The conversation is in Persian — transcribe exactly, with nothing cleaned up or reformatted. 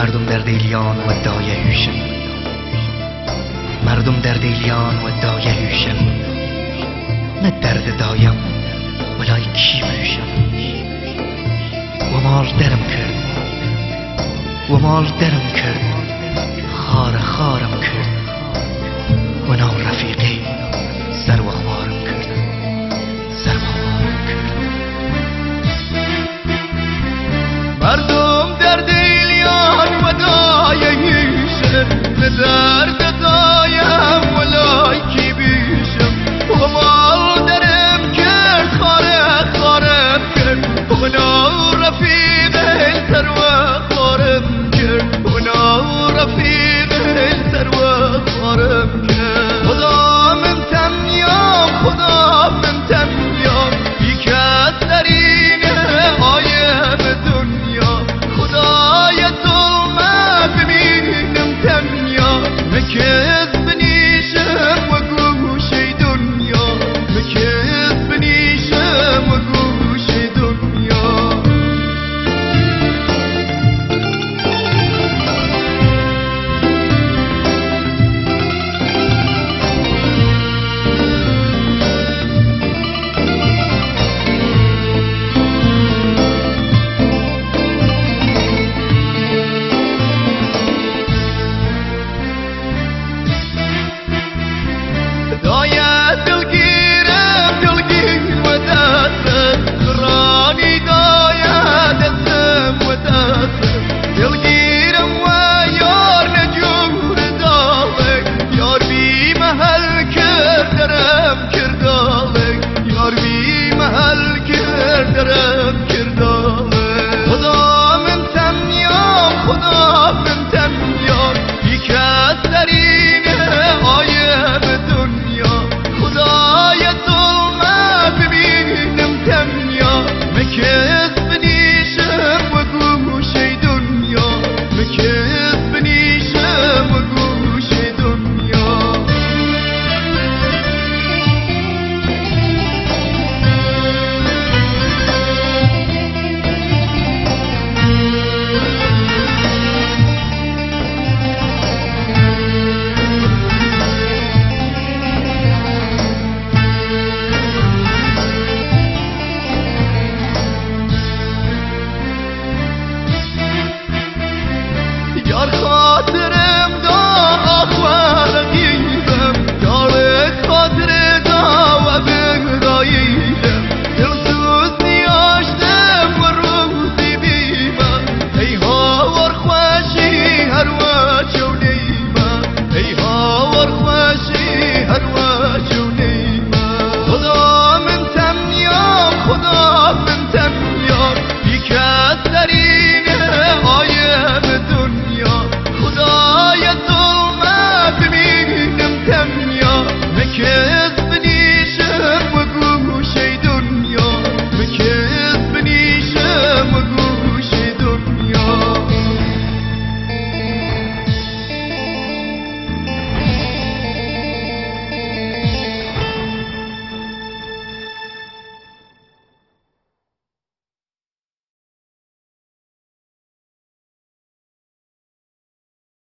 مردم در دیلیان و دایه هوشن، مردم در دیلیان و دایه هوشن، نه درد دایم ولای کی بوشم. و مال درم کرد و مال درم کرد، خار خارم کرد و نام رفیقی سر و خوارم کرد، سر و خوارم کرد. مردم در دیلیان و دایه هوشن، نه درد دایم ولای کی بوشم. و مال درم کرد خاره خارم کرد و نام رفیقی سر و خوارم کرد، و نام رفیقی سر و خوارم کرد. خدا من تنیام خدا من تنیام، یک از در اینه آیم دنیا. خدای ظلمه ببینم تنیا، مکز بنیشم و گوشه دنیا، مکز بنیشم و گوشه دنیا. دایه دلگیرم دلگیر و دستم، رانی دایه دستم و دستم. دلگیرم و یار نجور دالک، یار بی محل کردرم کردالک، یار بی محل کردرم کردالک. خدا من تنیام خدا من تنیام، یک از در اینه آیم دنیا. خدای ظلمه ببینم تنیا، مکه